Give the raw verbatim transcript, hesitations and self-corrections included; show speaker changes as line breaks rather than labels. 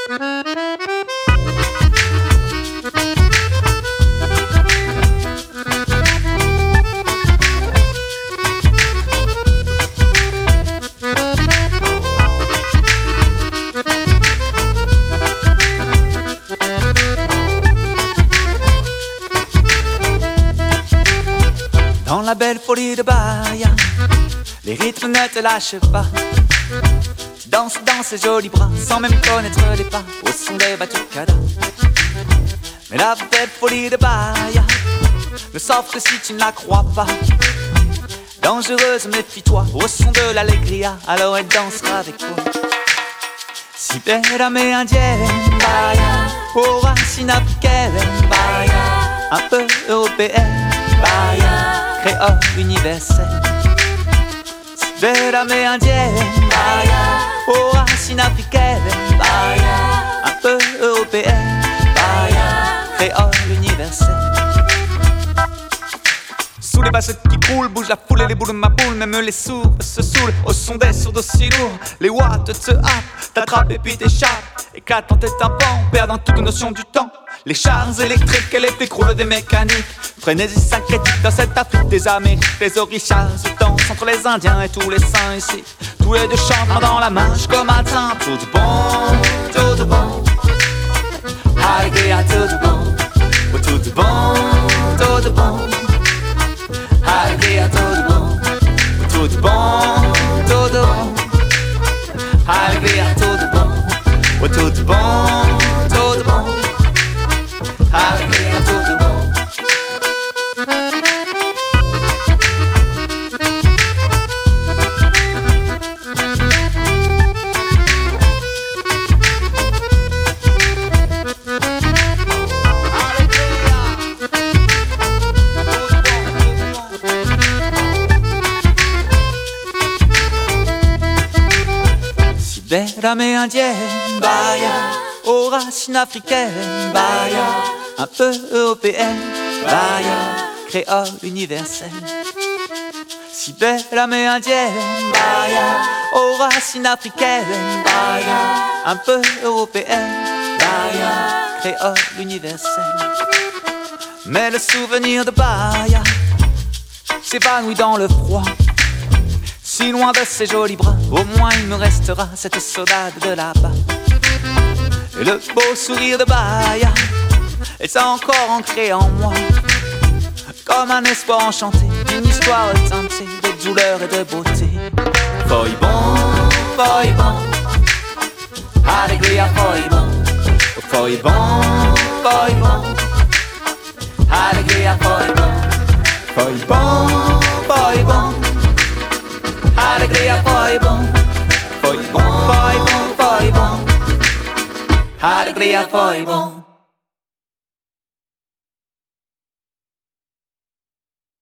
Dans la belle folie de Bahia, les rythmes ne te lâchent pas. Tu danses dans ces jolis bras sans même connaître les pas au son des batucadas. Mais la belle folie de Bahia ne s'offre que si tu ne la crois pas. Dangereuse, méfie-toi au son de l'allegria, alors elle dansera avec toi. Si belle amérindienne, Bahia, aux racines africaines, Bahia, un peu européenne, Bahia, créole universel. Si belle amérindienne, Bahia, aux racines africaines, Bahia, un peu européenne, Bahia, créole universel. Sous les basses qui coulent, bouge la foule et les boules de ma boule. Même les sourds se saoulent au son des sourds aussi lourds. Les watts te happent, t'attrapent et puis t'échappent. Éclatent tes tympans, perdant toute notion du temps. Les chars électriques et les flics roulent des mécaniques. Frénésie syncrétique dans cette Afrique des Amériques. Les orishas se dansent entre les Indiens et tous les saints ici. Tous les deux chantent dans la marche comme un train. Tout du bon, tout du bon. Alegria, tout du bon. Oh, tout du bon, tout du bon. Alegria, tout du bon. Oh, tout du bon, tout du bon. Alegria, tout du bon. Oh, tout du bon, tout du bon. Alegria, tout du bon. Belle amérindienne, Bahia, aux racines africaines, Bahia, un peu européenne, Bahia, créole universelle. Si belle amérindienne, Bahia, aux racines africaines, Bahia, un peu européenne, Bahia, créole universelle. Mais le souvenir de Bahia s'évanouit dans le froid. Si loin de ces jolis bras, au moins il me restera cette saudade de là-bas. Et le beau sourire de Bahia est encore ancré en moi, comme un espoir enchanté, une histoire teintée de douleur et de beauté. Foi bon, foi bon, alegria foi bon. Foi bon, foi bon, alegria foi bon. Foi bon, foi bon. Alegria foi bom, foi bom, foi bom, foi bom. Alegria foi bom.